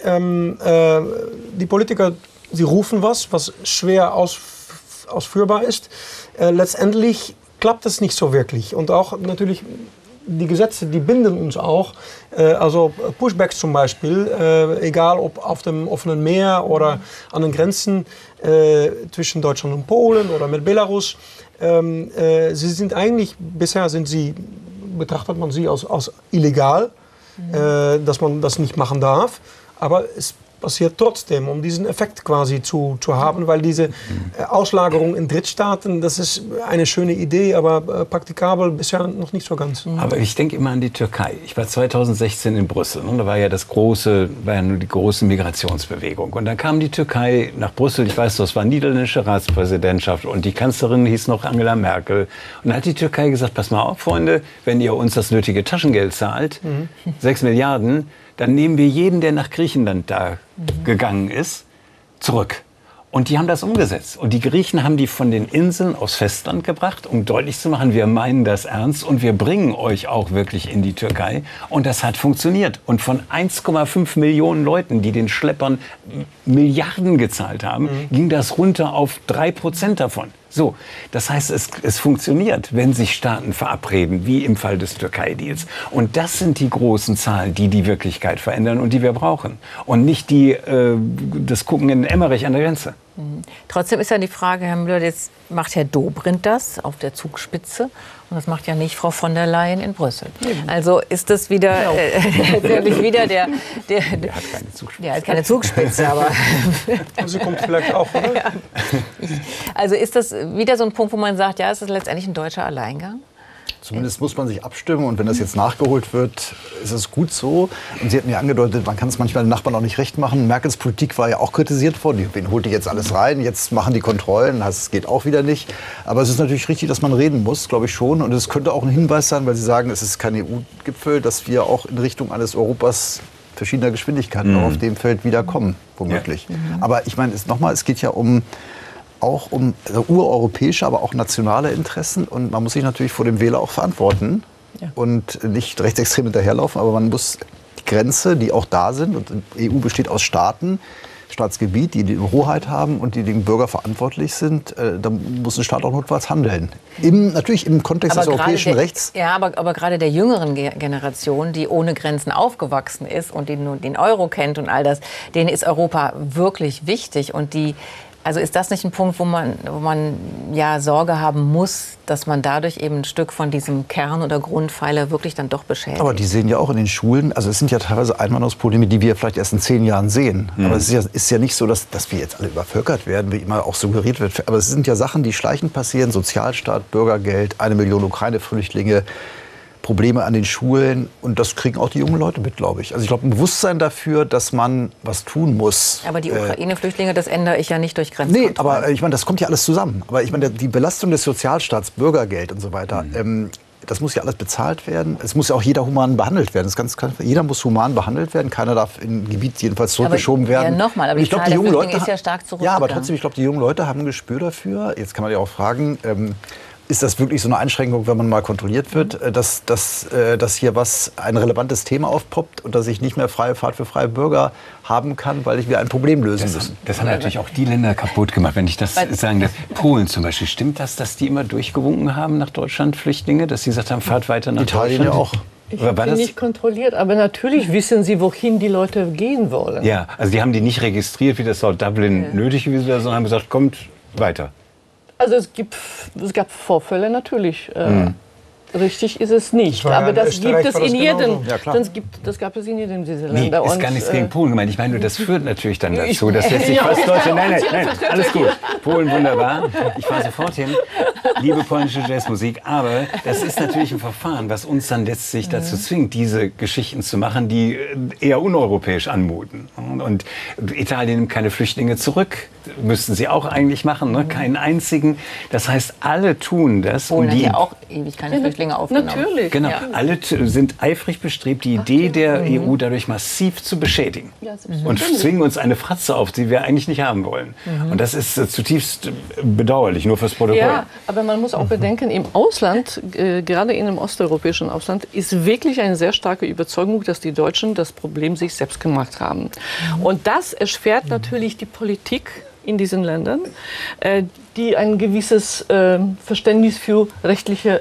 die Politiker, sie rufen was schwer ausführbar ist. Letztendlich klappt es nicht so wirklich. Und auch natürlich die Gesetze, die binden uns auch. Also Pushbacks zum Beispiel, egal ob auf dem offenen Meer oder an den Grenzen zwischen Deutschland und Polen oder mit Belarus. Sie sind eigentlich, bisher betrachtet man sie als illegal, dass man das nicht machen darf. Aber es passiert trotzdem, um diesen Effekt quasi zu haben, weil diese Auslagerung in Drittstaaten, das ist eine schöne Idee, aber praktikabel bisher noch nicht so ganz. Aber ich denke immer an die Türkei. Ich war 2016 in Brüssel und da war ja nur die große Migrationsbewegung. Und dann kam die Türkei nach Brüssel, ich weiß, das war niederländische Ratspräsidentschaft und die Kanzlerin hieß noch Angela Merkel. Und dann hat die Türkei gesagt, pass mal auf, Freunde, wenn ihr uns das nötige Taschengeld zahlt, 6 Milliarden, dann nehmen wir jeden, der nach Griechenland da gegangen ist, zurück. Und die haben das umgesetzt. Und die Griechen haben die von den Inseln aufs Festland gebracht, um deutlich zu machen, wir meinen das ernst und wir bringen euch auch wirklich in die Türkei. Und das hat funktioniert. Und von 1,5 Millionen Leuten, die den Schleppern Milliarden gezahlt haben, ging das runter auf 3% davon. So, das heißt, es funktioniert, wenn sich Staaten verabreden, wie im Fall des Türkei-Deals. Und das sind die großen Zahlen, die die Wirklichkeit verändern und die wir brauchen. Und nicht das Gucken in Emmerich an der Grenze. Trotzdem ist ja die Frage, Herr Müller, jetzt macht Herr Dobrindt das auf der Zugspitze und das macht ja nicht Frau von der Leyen in Brüssel. Also ist das wieder, wieder der hat keine Zugspitze. Der hat keine Zugspitze, aber... Sie kommt vielleicht auch, oder? Ja. Also ist das wieder so ein Punkt, wo man sagt, ja, es ist letztendlich ein deutscher Alleingang? Zumindest muss man sich abstimmen und wenn das jetzt nachgeholt wird, ist es gut so. Und Sie hatten ja angedeutet, man kann es manchmal den Nachbarn auch nicht recht machen. Merkels Politik war ja auch kritisiert worden. Wen holt die jetzt alles rein? Jetzt machen die Kontrollen. Das geht auch wieder nicht. Aber es ist natürlich richtig, dass man reden muss, glaube ich schon. Und es könnte auch ein Hinweis sein, weil Sie sagen, es ist kein EU-Gipfel, dass wir auch in Richtung eines Europas verschiedener Geschwindigkeiten auch auf dem Feld wieder kommen, womöglich. Ja. Aber ich meine, es geht ja auch um ureuropäische, aber auch nationale Interessen. Und man muss sich natürlich vor dem Wähler auch verantworten und nicht rechtsextrem hinterherlaufen. Aber man muss die Grenze, die auch da sind, und die EU besteht aus Staaten, Staatsgebiet, die Hoheit haben und die den Bürger verantwortlich sind, da muss ein Staat auch notfalls handeln. Natürlich im Kontext des europäischen Rechts. Ja, aber gerade der jüngeren Generation, die ohne Grenzen aufgewachsen ist und die nur den Euro kennt und all das, denen ist Europa wirklich wichtig. Und also ist das nicht ein Punkt, wo man ja Sorge haben muss, dass man dadurch eben ein Stück von diesem Kern oder Grundpfeiler wirklich dann doch beschädigt? Aber die sehen ja auch in den Schulen, also es sind ja teilweise Einwanderungsprobleme, die wir vielleicht erst in 10 Jahren sehen. Aber es ist ja nicht so, dass wir jetzt alle übervölkert werden, wie immer auch suggeriert wird. Aber es sind ja Sachen, die schleichend passieren. Sozialstaat, Bürgergeld, 1 Million Ukraine-Flüchtlinge, Probleme an den Schulen. Und das kriegen auch die jungen Leute mit, glaube ich. Also ich glaube, ein Bewusstsein dafür, dass man was tun muss. Aber die Ukraine-Flüchtlinge, das ändere ich ja nicht durch Grenzkontrollen. Nee, aber ich meine, das kommt ja alles zusammen. Aber ich meine, die Belastung des Sozialstaats, Bürgergeld und so weiter, das muss ja alles bezahlt werden. Es muss ja auch jeder human behandelt werden. Jeder muss human behandelt werden. Keiner darf in ein Gebiet jedenfalls zurückgeschoben werden. Ja, nochmal, aber die Zahl der Flüchtlinge ist ja stark zurückgegangen. Ja, aber trotzdem, ich glaube, die jungen Leute haben ein Gespür dafür. Jetzt kann man ja auch fragen, ist das wirklich so eine Einschränkung, wenn man mal kontrolliert wird, dass hier ein relevantes Thema aufpoppt und dass ich nicht mehr freie Fahrt für freie Bürger haben kann, weil wir ein Problem lösen müssen? Das haben natürlich auch die Länder kaputt gemacht. Wenn ich das sagen darf, Polen zum Beispiel, stimmt das, dass die immer durchgewunken haben nach Deutschland, Flüchtlinge, dass sie gesagt haben, fahrt weiter nach Italien Deutschland? Ja auch. Ich bin nicht kontrolliert, aber natürlich wissen sie, wohin die Leute gehen wollen. Ja, also die haben die nicht registriert, wie das laut Dublin nötig gewesen wäre, sondern haben gesagt, kommt weiter. Also es gab Vorfälle natürlich. Richtig ist es nicht. Aber das gibt es in jedem. Ja, das gab es in jedem dieser Länder. Nee, ist gar nichts gegen Polen gemeint. Ich meine, das führt natürlich dann dazu, dass letztlich fast Deutschland... Nein, alles gut. Polen wunderbar. Ich fahre sofort hin. Liebe polnische Jazzmusik. Aber das ist natürlich ein Verfahren, was uns dann letztlich dazu zwingt, diese Geschichten zu machen, die eher uneuropäisch anmuten. Und Italien nimmt keine Flüchtlinge zurück. Müssten sie auch eigentlich machen, ne? Keinen einzigen. Das heißt, alle tun das. Polen hat ja auch ewig keine Flüchtlinge aufgenommen. Natürlich. Genau, alle sind eifrig bestrebt, die Idee der EU dadurch massiv zu beschädigen. Ja, und zwingen uns eine Fratze auf, die wir eigentlich nicht haben wollen. Und das ist zutiefst bedauerlich, nur fürs Protokoll. Ja, aber man muss auch bedenken, im Ausland, gerade in einem osteuropäischen Ausland, ist wirklich eine sehr starke Überzeugung, dass die Deutschen das Problem sich selbst gemacht haben. Und das erschwert natürlich die Politik in diesen Ländern, die ein gewisses Verständnis für rechtliche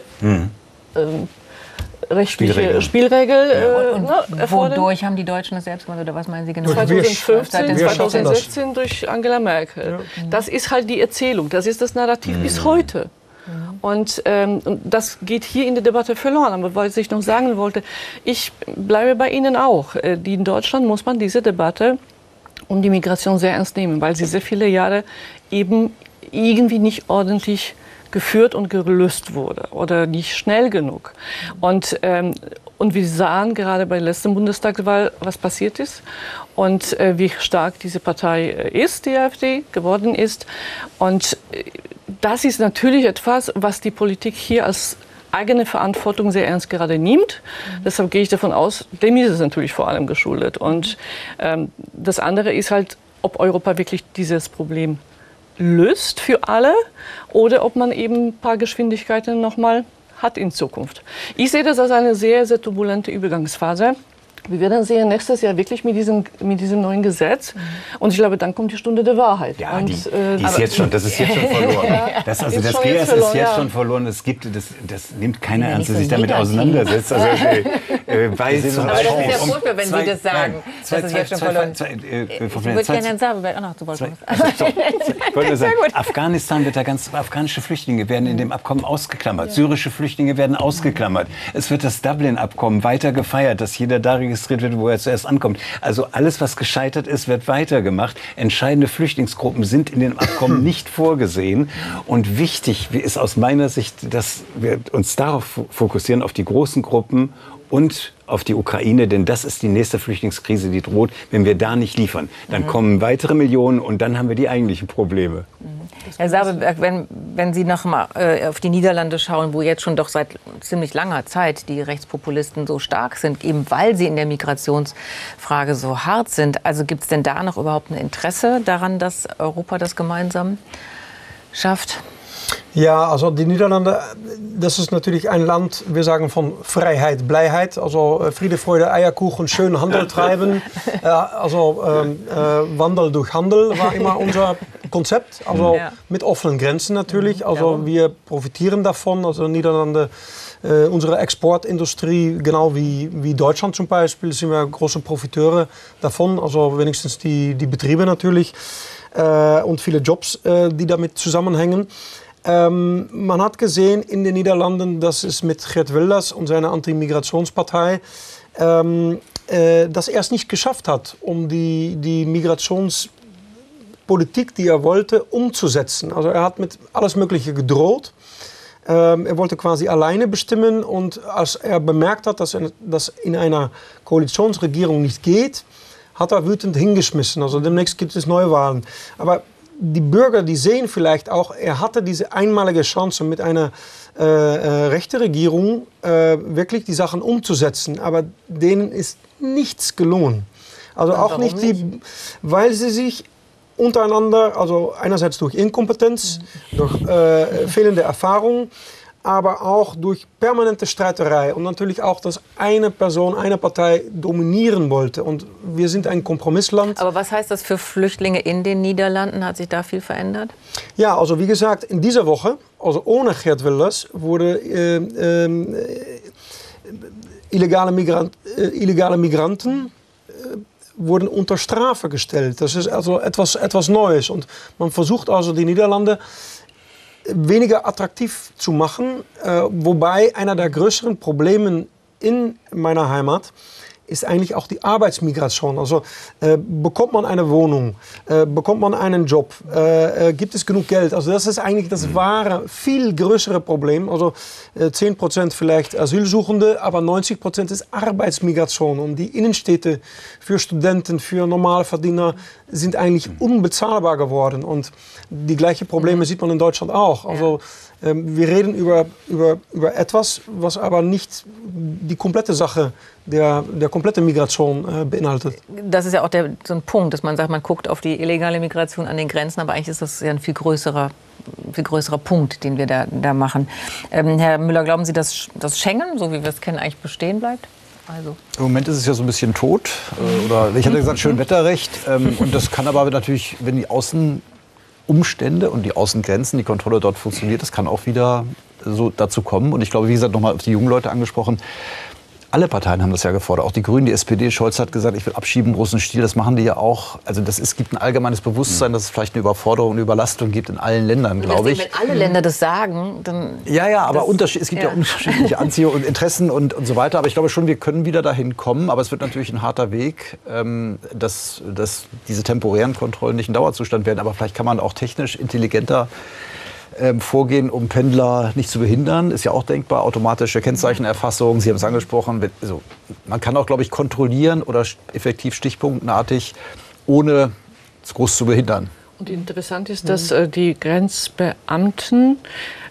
Spielregel erfordern. Wodurch haben die Deutschen das selbst gemacht, oder was meinen Sie genau? 2015, 2016 durch Angela Merkel. Ja. Das ist halt die Erzählung, das ist das Narrativ bis heute. Und das geht hier in der Debatte verloren. Aber was ich noch sagen wollte, ich bleibe bei Ihnen auch. In Deutschland muss man diese Debatte um die Migration sehr ernst nehmen, weil sie sehr viele Jahre eben irgendwie nicht ordentlich geführt und gelöst wurde oder nicht schnell genug. Und wir sahen gerade bei der letzten Bundestagswahl, was passiert ist und wie stark diese Partei ist, die AfD, geworden ist. Und das ist natürlich etwas, was die Politik hier als eigene Verantwortung sehr ernst gerade nimmt. Deshalb gehe ich davon aus, dem ist es natürlich vor allem geschuldet. Und das andere ist halt, ob Europa wirklich dieses Problem löst für alle oder ob man eben ein paar Geschwindigkeiten nochmal hat in Zukunft. Ich sehe das als eine sehr, sehr turbulente Übergangsphase. Wir werden sehen nächstes Jahr wirklich mit diesem neuen Gesetz. Und ich glaube, dann kommt die Stunde der Wahrheit. Ja, und, die ist jetzt schon, das ist jetzt schon verloren. Das GS ist jetzt schon verloren. Das nimmt keiner ernst, der sich damit auseinandersetzt. Also, weil zum aber das ist ja Beispiel, furchtbar, wenn Sie das sagen. Das ist jetzt schon verloren. Ich würde gerne Herrn Sabe auch noch zu Wort kommen. Ich wollte nur sagen, Afghanistan wird afghanische Flüchtlinge werden in dem Abkommen ausgeklammert. Syrische Flüchtlinge werden ausgeklammert. Es wird das Dublin-Abkommen weiter gefeiert, dass jeder da registriert wird, wo er zuerst ankommt. Also alles, was gescheitert ist, wird weitergemacht. Entscheidende Flüchtlingsgruppen sind in dem Abkommen nicht vorgesehen. Und wichtig ist aus meiner Sicht, dass wir uns darauf fokussieren, auf die großen Gruppen und auf die Ukraine, denn das ist die nächste Flüchtlingskrise, die droht. Wenn wir da nicht liefern, dann kommen weitere Millionen und dann haben wir die eigentlichen Probleme. Herr Sabe, wenn Sie noch mal auf die Niederlande schauen, wo jetzt schon doch seit ziemlich langer Zeit die Rechtspopulisten so stark sind, eben weil sie in der Migrationsfrage so hart sind. Also gibt es denn da noch überhaupt ein Interesse daran, dass Europa das gemeinsam schafft? Ja, also die Niederlande, das ist natürlich ein Land, wir sagen von Freiheit, Blijheid. Also Friede, Freude, Eierkuchen, schön Handel treiben. Wandel durch Handel war immer unser Konzept. Also mit offenen Grenzen natürlich. Also wir profitieren davon. Also Niederlande, unsere Exportindustrie, genau wie Deutschland zum Beispiel, sind wir große Profiteure davon. Also wenigstens die Betriebe natürlich und viele Jobs, die damit zusammenhängen. Man hat gesehen in den Niederlanden, dass es mit Geert Wilders und seiner Anti-Migrationspartei, dass er es nicht geschafft hat, um die Migrationspolitik, die er wollte, umzusetzen. Also er hat mit alles Mögliche gedroht. Er wollte quasi alleine bestimmen und als er bemerkt hat, dass das in einer Koalitionsregierung nicht geht, hat er wütend hingeschmissen. Also demnächst gibt es Neuwahlen. Aber die Bürger, die sehen vielleicht auch, er hatte diese einmalige Chance mit einer rechten Regierung wirklich die Sachen umzusetzen. Aber denen ist nichts gelungen. Also auch nicht, weil sie sich untereinander, also einerseits durch Inkompetenz, durch fehlende Erfahrung, aber auch durch permanente Streiterei und natürlich auch, dass eine Person, eine Partei dominieren wollte. Und wir sind ein Kompromissland. Aber was heißt das für Flüchtlinge in den Niederlanden? Hat sich da viel verändert? Ja, also wie gesagt, in dieser Woche, also ohne Geert Wilders, wurde illegale Migranten wurden unter Strafe gestellt. Das ist also etwas Neues. Und man versucht also die Niederlande weniger attraktiv zu machen, wobei einer der größeren Probleme in meiner Heimat ist eigentlich auch die Arbeitsmigration. Also bekommt man eine Wohnung, bekommt man einen Job, gibt es genug Geld? Also das ist eigentlich das wahre, viel größere Problem. Also 10% vielleicht Asylsuchende, aber 90% ist Arbeitsmigration. Und die Innenstädte für Studenten, für Normalverdiener sind eigentlich unbezahlbar geworden. Und die gleichen Probleme sieht man in Deutschland auch. Also wir reden über etwas, was aber nicht die komplette Sache der komplette Migration beinhaltet. Das ist ja auch so ein Punkt, dass man sagt, man guckt auf die illegale Migration an den Grenzen, aber eigentlich ist das ja ein viel größerer Punkt, den wir da machen. Herr Müller, glauben Sie, dass Schengen, so wie wir es kennen, eigentlich bestehen bleibt? Also. Im Moment ist es ja so ein bisschen tot. Oder ich hatte gesagt, Schönwetterrecht. Und das kann aber natürlich, wenn die Außenumstände und die Außengrenzen, die Kontrolle dort funktioniert, das kann auch wieder so dazu kommen. Und ich glaube, wie gesagt, nochmal auf die jungen Leute angesprochen, alle Parteien haben das ja gefordert, auch die Grünen, die SPD. Scholz hat gesagt, ich will abschieben, großen Stil, das machen die ja auch. Also gibt ein allgemeines Bewusstsein, dass es vielleicht eine Überforderung, eine Überlastung gibt in allen Ländern, glaube ich. Wenn alle Länder das sagen, dann... Ja, aber es gibt ja unterschiedliche Anziehungen und Interessen und so weiter. Aber ich glaube schon, wir können wieder dahin kommen. Aber es wird natürlich ein harter Weg, dass diese temporären Kontrollen nicht ein Dauerzustand werden. Aber vielleicht kann man auch technisch intelligenter vorgehen, um Pendler nicht zu behindern. Ist ja auch denkbar. Automatische Kennzeichenerfassung, Sie haben es angesprochen. Also, man kann auch, glaube ich, kontrollieren oder effektiv stichpunktenartig, ohne es groß zu behindern. Und interessant ist, dass die Grenzbeamten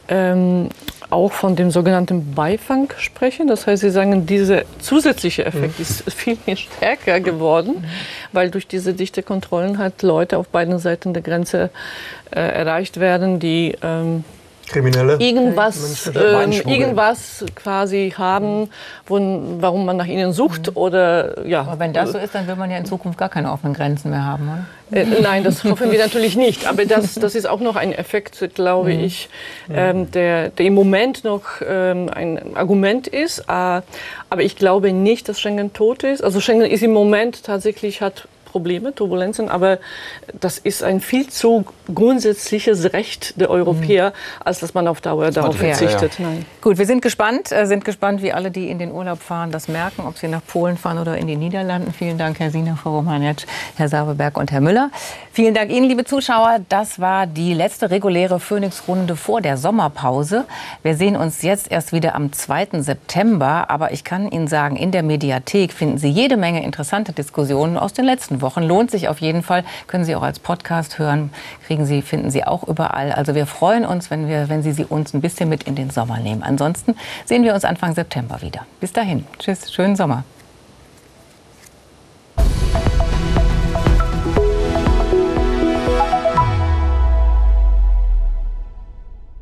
auch von dem sogenannten Beifang sprechen. Das heißt, sie sagen, dieser zusätzliche Effekt ist viel mehr stärker geworden, weil durch diese dichte Kontrollen halt Leute auf beiden Seiten der Grenze erreicht werden, die Kriminelle. Irgendwas quasi haben, warum man nach ihnen sucht. Oder, ja. Aber wenn das so ist, dann will man ja in Zukunft gar keine offenen Grenzen mehr haben, oder? Nein, das hoffen wir natürlich nicht. Aber das ist auch noch ein Effekt, glaube ich, der im Moment noch ein Argument ist. Aber ich glaube nicht, dass Schengen tot ist. Also Schengen ist im Moment tatsächlich, hat Probleme, Turbulenzen, aber das ist ein viel zu grundsätzliches Recht der Europäer, als dass man auf Dauer darauf verzichtet. Ja. Gut, wir sind gespannt, wie alle, die in den Urlaub fahren, das merken, ob sie nach Polen fahren oder in die Niederlanden. Vielen Dank, Herr Sina, Frau Romaniec, Herr Sabeberg und Herr Müller. Vielen Dank Ihnen, liebe Zuschauer. Das war die letzte reguläre Phoenix-Runde vor der Sommerpause. Wir sehen uns jetzt erst wieder am 2. September. Aber ich kann Ihnen sagen, in der Mediathek finden Sie jede Menge interessante Diskussionen aus den letzten Wochen. Lohnt sich auf jeden Fall. Können Sie auch als Podcast hören. Finden Sie auch überall. Also wir freuen uns, wenn Sie uns ein bisschen mit in den Sommer nehmen. Ansonsten sehen wir uns Anfang September wieder. Bis dahin. Tschüss. Schönen Sommer.